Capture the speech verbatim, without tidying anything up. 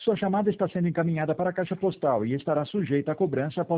Sua chamada está sendo encaminhada para a caixa postal e estará sujeita a cobrança após